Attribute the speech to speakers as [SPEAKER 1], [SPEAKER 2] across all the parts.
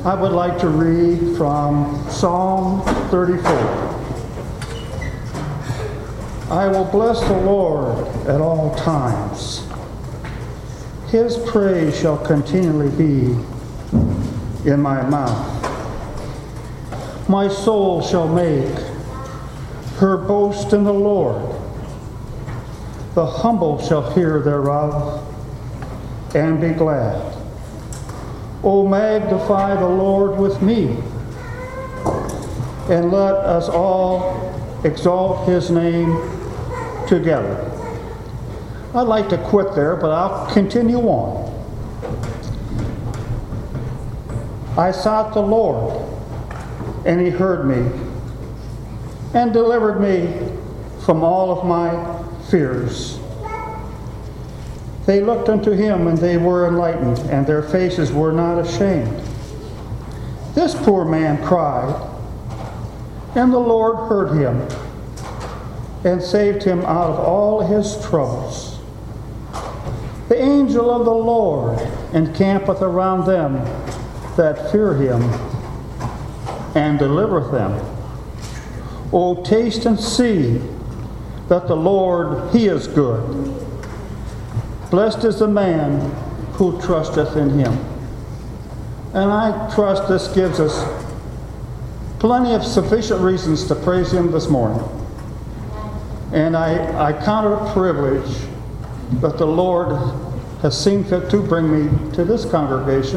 [SPEAKER 1] I would like to read from Psalm 34. I will bless the Lord at all times. His praise shall continually be in my mouth. My soul shall make her boast in the Lord. The humble shall hear thereof and be glad. O magnify the Lord with me, and let us all exalt his name together. I'd like to quit there, but I'll continue on. I sought the Lord, and he heard me, and delivered me from all of my fears. They looked unto him, and they were enlightened, and their faces were not ashamed. This poor man cried, and the Lord heard him, and saved him out of all his troubles. The angel of the Lord encampeth around them that fear him, and delivereth them. O taste and see that the Lord, he is good. Blessed is the man who trusteth in him. And I trust this gives us plenty of sufficient reasons to praise him this morning. And I count it a privilege that the Lord has seen fit to bring me to this congregation.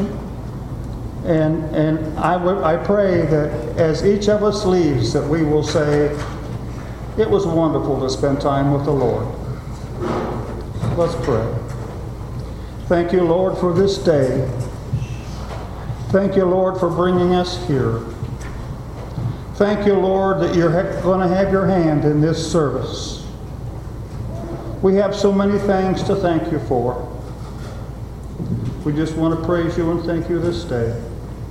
[SPEAKER 1] And I pray that as each of us leaves, that we will say, it was wonderful to spend time with the Lord. Let's pray. Thank you, Lord, for this day. Thank you, Lord, for bringing us here. Thank you, Lord, that you're going to have your hand in this service. We have so many things to thank you for. We just want to praise you and thank you this day.